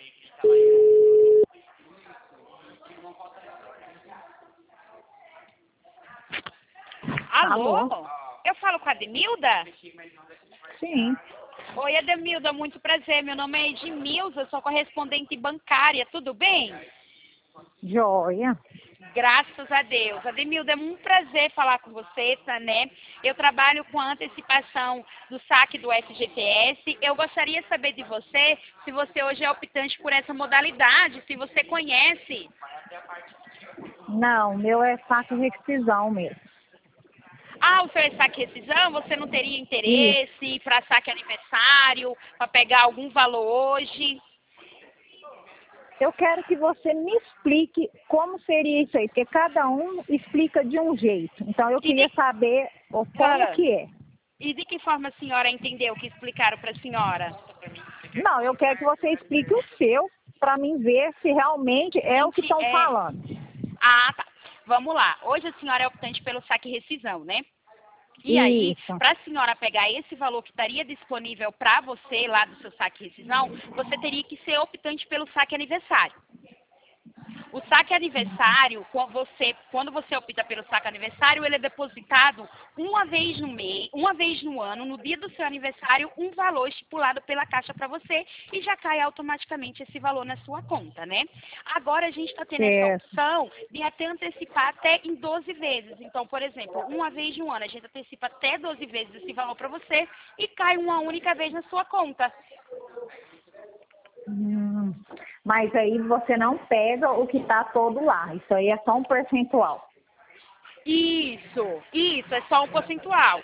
Alô? Alô? Eu falo com a Ademilda? Sim. Oi, Ademilda, muito prazer. Meu nome é Edmilza, sou correspondente bancária, tudo bem? Joia. Graças a Deus. Ademilda, é um prazer falar com você, tá, né? Eu trabalho com a antecipação do saque do FGTS. Eu gostaria de saber de você se você hoje é optante por essa modalidade, se você conhece. Não, meu é saque de rescisão mesmo. Ah, o seu é saque rescisão, você não teria Isso. interesse para saque aniversário, para pegar algum valor hoje? Eu quero que você me explique como seria isso aí, porque cada um explica de um jeito. Então eu queria saber como que é. E de que forma a senhora entendeu que explicaram para a senhora? Não, eu quero que você explique o seu para mim ver se realmente é o que estão falando. Ah, tá. Vamos lá. Hoje a senhora é optante pelo saque rescisão, né? E aí, Isso. para a senhora pegar esse valor que estaria disponível para você lá do seu saque rescisão, você teria que ser optante pelo saque aniversário. O saque aniversário, quando você opta pelo saque aniversário, ele é depositado uma vez no mês, uma vez no ano, no dia do seu aniversário, um valor estipulado pela Caixa para você e já cai automaticamente esse valor na sua conta, né? Agora a gente está tendo essa opção de até antecipar até em 12 vezes. Então, por exemplo, uma vez no ano, a gente antecipa até 12 vezes esse valor para você e cai uma única vez na sua conta. Mas aí você não pega o que está todo lá. Isso aí é só um percentual. Isso, é só um percentual.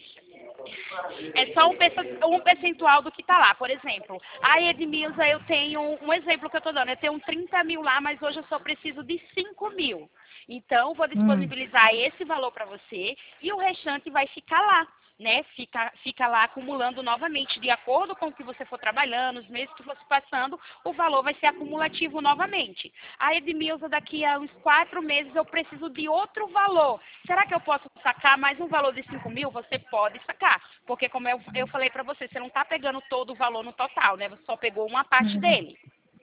É só um percentual do que está lá. Por exemplo, a Edmilza, eu tenho um exemplo que eu estou dando. Eu tenho 30 mil lá, mas hoje eu só preciso de 5 mil. Então, vou disponibilizar esse valor para você e o restante vai ficar lá, né? Fica lá acumulando novamente. De acordo com o que você for trabalhando, os meses que for se passando, o valor vai ser acumulativo novamente. A Edmilza, daqui a uns 4 meses, eu preciso de outro valor. Será que eu posso sacar mais um valor de 5 mil? Você pode sacar. Porque, como eu falei para você, você não está pegando todo o valor no total, né? Você só pegou uma parte dele.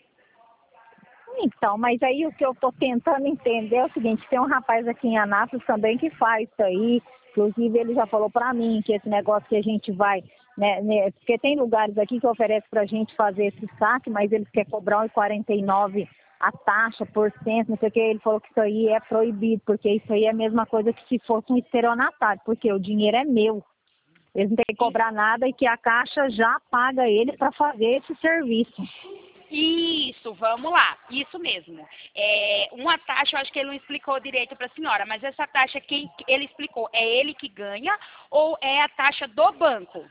Então, mas aí o que eu estou tentando entender é o seguinte, tem um rapaz aqui em Anápolis também que faz isso aí, inclusive ele já falou para mim que esse negócio que a gente vai, né, porque tem lugares aqui que oferecem para a gente fazer esse saque, mas eles querem cobrar 1,49 a taxa, por cento, não sei o que, ele falou que isso aí é proibido, porque isso aí é a mesma coisa que se fosse um estelionatário, porque o dinheiro é meu. Eles não têm que cobrar nada e que a Caixa já paga ele para fazer esse serviço. Isso, vamos lá, isso mesmo. Uma taxa, eu acho que ele não explicou direito para a senhora, mas essa taxa, quem ele explicou, é ele que ganha ou é a taxa do banco?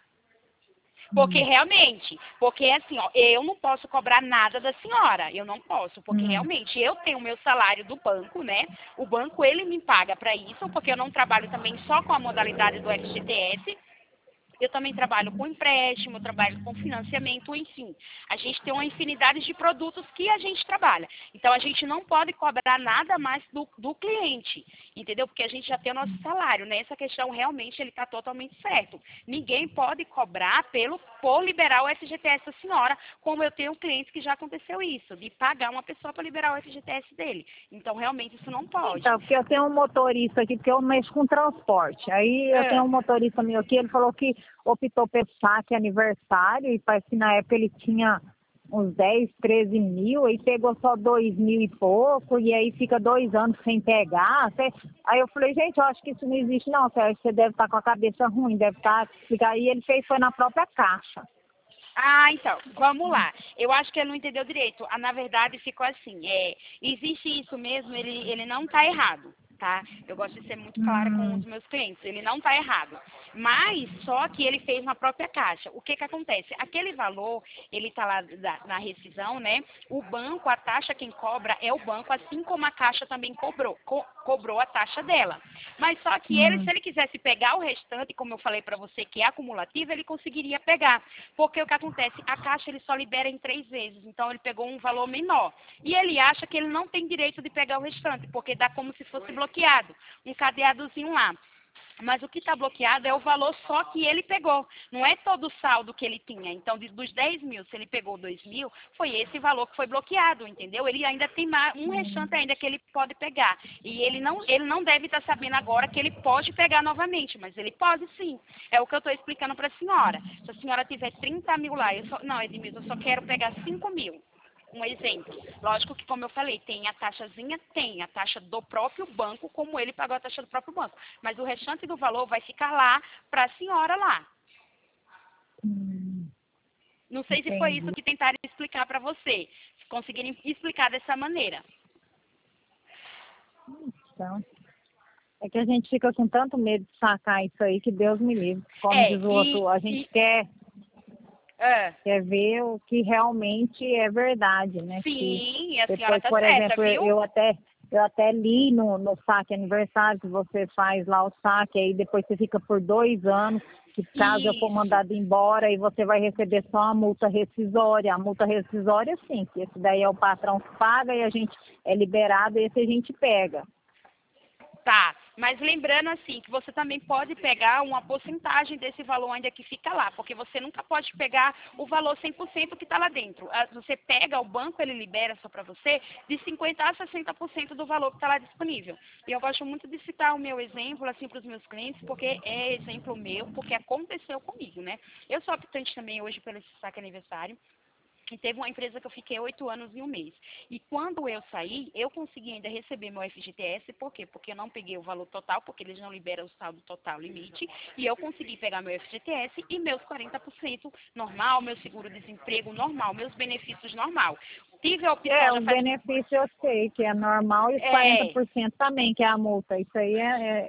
Porque realmente, porque assim, ó, eu não posso cobrar nada da senhora, eu não posso, porque realmente eu tenho o meu salário do banco, né? O banco, ele me paga para isso, porque eu não trabalho também só com a modalidade do FGTS, eu também trabalho com empréstimo, eu trabalho com financiamento, enfim. A gente tem uma infinidade de produtos que a gente trabalha. Então, a gente não pode cobrar nada mais do cliente, entendeu? Porque a gente já tem o nosso salário, né? Essa questão, realmente, ele está totalmente certo. Ninguém pode cobrar por liberar o FGTS da senhora, como eu tenho clientes que já aconteceu isso, de pagar uma pessoa para liberar o FGTS dele. Então, realmente, isso não pode. Então, porque eu tenho um motorista aqui, porque eu mexo com transporte. Aí eu tenho um motorista meu aqui, ele falou que optou pelo saque aniversário e parece que na época ele tinha uns 10, 13 mil, aí pegou só 2 mil e pouco, e aí fica 2 anos sem pegar. Aí eu falei, gente, eu acho que isso não existe não, você deve estar com a cabeça ruim, deve estar... Aí ele fez, foi na própria Caixa. Ah, então, vamos lá. Eu acho que ele não entendeu direito. Na verdade, ficou assim, existe isso mesmo, ele não está errado, tá? Eu gosto de ser muito clara com os meus clientes, ele não está errado. Mas, só que ele fez na própria Caixa. O que que acontece? Aquele valor, ele está lá na rescisão, né? O banco, a taxa quem cobra é o banco, assim como a Caixa também cobrou a taxa dela. Mas só que ele, se ele quisesse pegar o restante, como eu falei para você, que é acumulativo, ele conseguiria pegar. Porque o que acontece? A Caixa ele só libera em 3 vezes, então ele pegou um valor menor. E ele acha que ele não tem direito de pegar o restante, porque dá como se fosse bloqueado, um cadeadozinho lá. Mas o que está bloqueado é o valor só que ele pegou. Não é todo o saldo que ele tinha. Então, dos 10 mil, se ele pegou 2 mil, foi esse valor que foi bloqueado, entendeu? Ele ainda tem um restante ainda que ele pode pegar. E ele não deve estar sabendo agora que ele pode pegar novamente, mas ele pode sim. É o que eu estou explicando para a senhora. Se a senhora tiver 30 mil lá, não, Edmilson, eu só quero pegar 5 mil. Um exemplo. Lógico que, como eu falei, tem a taxazinha, tem a taxa do próprio banco, como ele pagou a taxa do próprio banco. Mas o restante do valor vai ficar lá para a senhora lá. Não sei se foi isso Entendi. que tentaram explicar para você. Se conseguirem explicar dessa maneira. Então, é que a gente fica com tanto medo de sacar isso aí que Deus me livre. Como diz o outro, a gente quer ver o que realmente é verdade, né? Sim, Que a senhora depois, está por certa, exemplo, viu? eu até li no saque aniversário que você faz lá o saque, aí depois você fica por 2 anos, que caso eu for Isso. mandado embora, aí você vai receber só a multa rescisória. A multa rescisória, sim, que esse daí é o patrão que paga e a gente é liberado, esse a gente pega. Tá, mas lembrando assim, que você também pode pegar uma porcentagem desse valor ainda que fica lá, porque você nunca pode pegar o valor 100% que está lá dentro. Você pega, o banco ele libera só para você de 50% a 60% do valor que está lá disponível. E eu gosto muito de citar o meu exemplo assim para os meus clientes, porque é exemplo meu, porque aconteceu comigo, né? Eu sou optante também hoje pelo esse saque aniversário. E teve uma empresa que eu fiquei 8 anos e 1 mês. E quando eu saí, eu consegui ainda receber meu FGTS. Por quê? Porque eu não peguei o valor total, porque eles não liberam o saldo total limite. E eu consegui pegar meu FGTS e meus 40% normal, meu seguro-desemprego normal, meus benefícios normal. Tive a opção de O fazer... benefício eu sei que é normal e os É, 40% também, que é a multa. Isso aí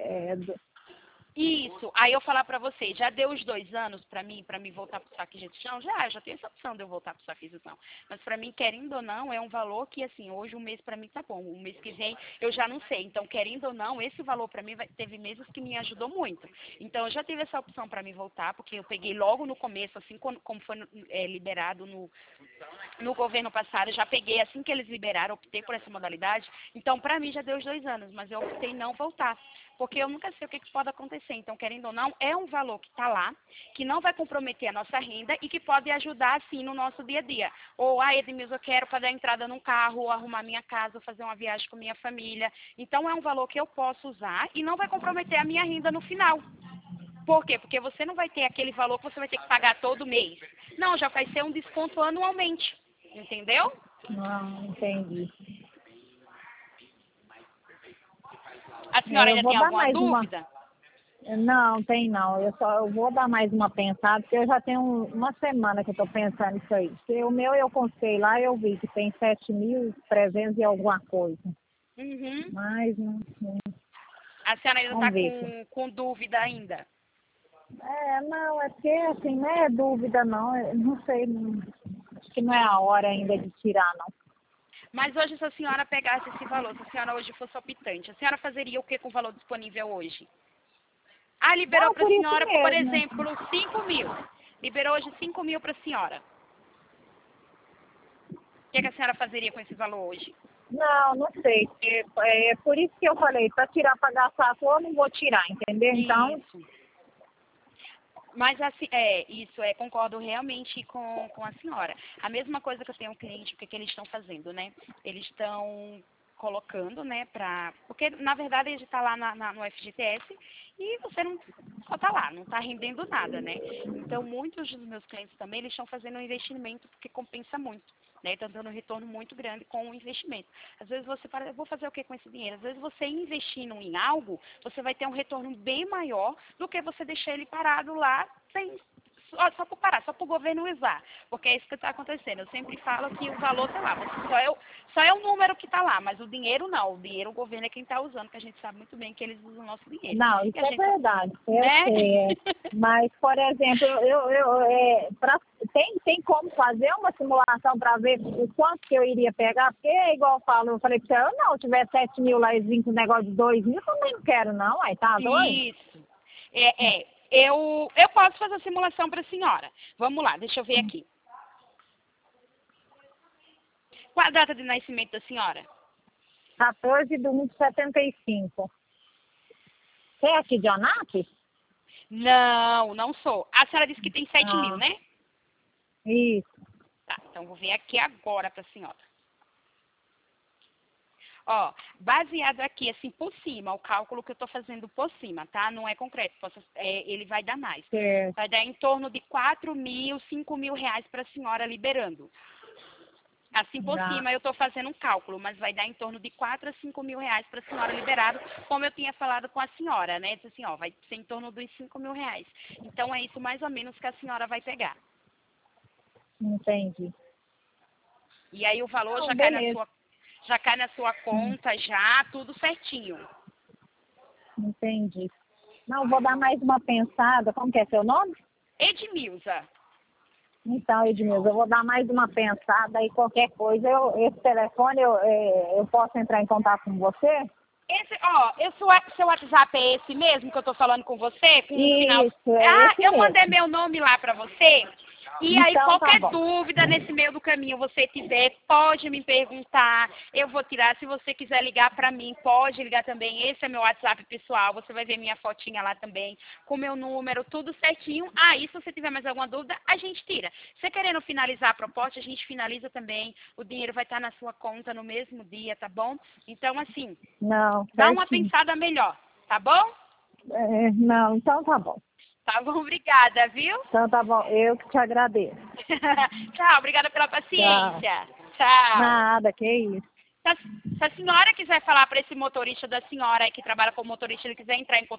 isso. Aí eu falar pra vocês, já deu os 2 anos pra mim voltar pro saque de gestão? Já tenho essa opção de eu voltar pro saque de gestão. Mas pra mim, querendo ou não, é um valor que, assim, hoje um mês pra mim tá bom. O mês que vem eu já não sei. Então, querendo ou não, esse valor pra mim teve meses que me ajudou muito. Então, eu já tive essa opção pra mim voltar, porque eu peguei logo no começo, assim como foi liberado no governo passado, eu já peguei assim que eles liberaram, optei por essa modalidade. Então, para mim, já deu os 2 anos, mas eu optei em não voltar, porque eu nunca sei o que pode acontecer. Então, querendo ou não, é um valor que está lá, que não vai comprometer a nossa renda e que pode ajudar, assim, no nosso dia a dia. Ou, Edmilson, eu quero para dar entrada num carro, ou arrumar minha casa, ou fazer uma viagem com minha família. Então, é um valor que eu posso usar e não vai comprometer a minha renda no final. Por quê? Porque você não vai ter aquele valor que você vai ter que pagar todo mês. Não, já vai ser um desconto anualmente. Entendeu? não entendi. A senhora Eu ainda vou tem dar alguma mais uma. dúvida? Não, tem não. Eu vou dar mais uma pensada, porque eu já tenho uma semana que eu estou pensando nisso aí. Porque o meu eu constei lá, eu vi que tem 7.300 e alguma coisa. Uhum. Mas não, A senhora ainda está vamos ver. com dúvida ainda? Não, é porque assim, não é dúvida não. Não sei, acho que não é a hora ainda de tirar, não. Mas hoje, se a senhora pegasse esse valor, se a senhora hoje fosse optante, a senhora fazeria o que com o valor disponível hoje? Ah, liberou Não, para a por isso senhora, por mesmo. exemplo, 5 mil. Liberou hoje 5 mil para a senhora. O que a senhora fazeria com esse valor hoje? Não, não sei. É por isso que eu falei, para tirar para gastar, eu não vou tirar, entendeu? Então, Isso. Mas assim, isso, concordo realmente com a senhora. A mesma coisa que eu tenho um cliente, o que eles estão fazendo, né? Eles estão colocando, né, porque na verdade ele está lá no FGTS e você não só está lá, não está rendendo nada, né? Então muitos dos meus clientes também, eles estão fazendo um investimento porque compensa muito, né? Está dando um retorno muito grande com o investimento. Às vezes você fala, eu vou fazer o que com esse dinheiro? Às vezes você investindo em algo, você vai ter um retorno bem maior do que você deixar ele parado lá sem só por parar, só por governo usar. Porque é isso que está acontecendo. Eu sempre falo que o valor está lá. Só é o número que está lá, mas o dinheiro não. O dinheiro o governo é quem está usando, que a gente sabe muito bem que eles usam o nosso dinheiro. não, E isso a é gente, verdade, eu né? sei. Mas, por exemplo, tem como fazer uma simulação para ver o quanto que eu iria pegar? Porque é igual eu falei para você, se tiver 7.000 lá e vir com um negócio de 2.000, eu também não quero não, aí tá doido? Isso. Eu posso fazer a simulação para a senhora. Vamos lá, deixa eu ver aqui. Qual a data de nascimento da senhora? 14 de 1 de 75. Você é aqui de Anápolis? Não, não sou. A senhora disse que tem 7.000, né? Isso. Tá, então vou ver aqui agora para a senhora. Ó, baseado aqui, assim, por cima, o cálculo que eu estou fazendo por cima, tá? Não é concreto, ele vai dar mais. Certo. Vai dar em torno de 4.000, 5.000 reais para a senhora liberando. Assim por cima eu estou fazendo um cálculo, mas vai dar em torno de 4 a 5 mil reais para a senhora liberado, como eu tinha falado com a senhora, né? Disse assim, ó, vai ser em torno dos 5 mil reais. Então é isso mais ou menos que a senhora vai pegar. Entendi. E aí o valor Não, já cai na sua conta, já, tudo certinho. Entendi. Não, vou dar mais uma pensada. Como que é seu nome? Edmilza. Então, Edmilson, eu vou dar mais uma pensada e qualquer coisa, esse telefone eu posso entrar em contato com você? Seu WhatsApp é esse mesmo que eu tô falando com você? Com Isso, esse eu mesmo. mandei meu nome lá pra você. E aí, Então, qualquer tá bom. dúvida nesse meio do caminho você tiver, pode me perguntar. Eu vou tirar. Se você quiser ligar pra mim, pode ligar também. Esse é meu WhatsApp pessoal. Você vai ver minha fotinha lá também, com meu número, tudo certinho. Aí, se você tiver mais alguma dúvida, a gente tira. Você querendo finalizar a proposta, a gente finaliza também. O dinheiro vai estar na sua conta no mesmo dia, tá bom? Então, assim, Não, dá uma certinho. pensada melhor, tá bom? Não, então tá bom. Tá bom, obrigada, viu? Então tá bom, eu que te agradeço. Tchau, obrigada pela paciência. Tchau. Nada, que isso. Se a senhora quiser falar para esse motorista da senhora aí que trabalha como motorista, ele quiser entrar em contato